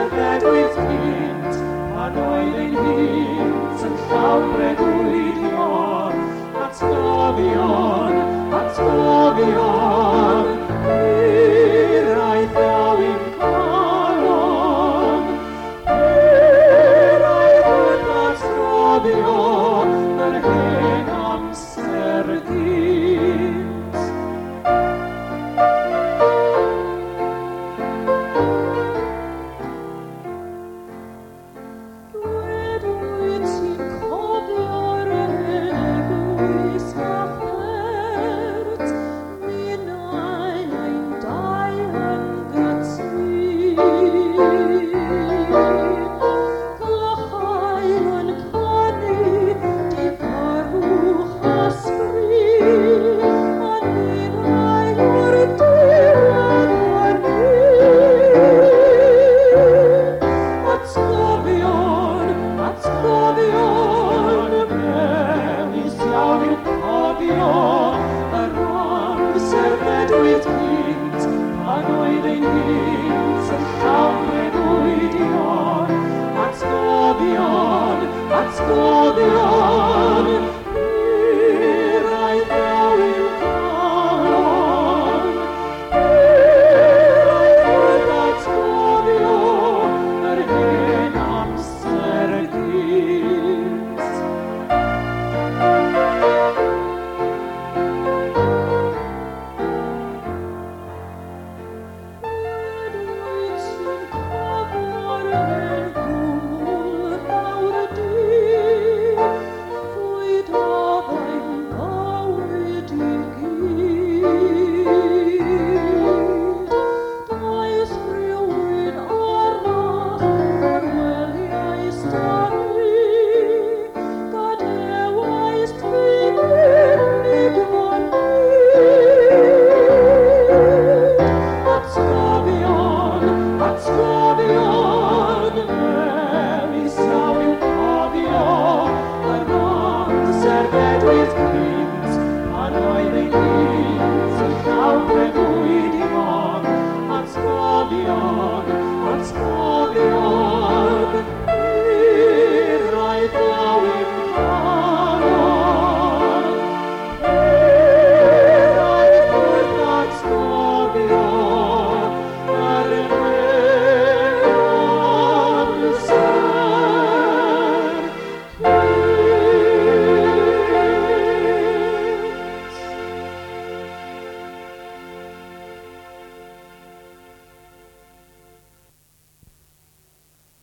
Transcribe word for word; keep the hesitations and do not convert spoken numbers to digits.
Servedwydd cynt, pan oedd ein hynt yn llawbredwydio, atgofion, atgofion, hiraeth yw'n calon, hiraeth yw'n atgofion, yr hen amser gynt. Dwedwyd sy'n cofio'r eglwys gafert, minnau ein dau yn gytun. Glychael yn canu, difarwch ysbryd, a ninnau o'r diwedd o'r nid. Atgofion, atgofion, melys iawn i'w cofio, yr amser ddedwydd cynt, pan oedd ein hynt yn llawbredwydion. Atgofion, atgofion, hiraeth yw'n calon, hiraeth yw'n atgofion, yr hen amser gynt. Dwedwyd sy'n cofio'r elfwl fawr dydd, fwyd oedd ein bywyd i gyd. Daeth rhywun arall o'r weliau starru, gadewais dwi'n unig o'n byd. Atgofion, atgofion, melys iawn i'w cofio, yr amser ddedwydd cynt, pan oedd ein hynt yn llawbredwydion. Atgofion,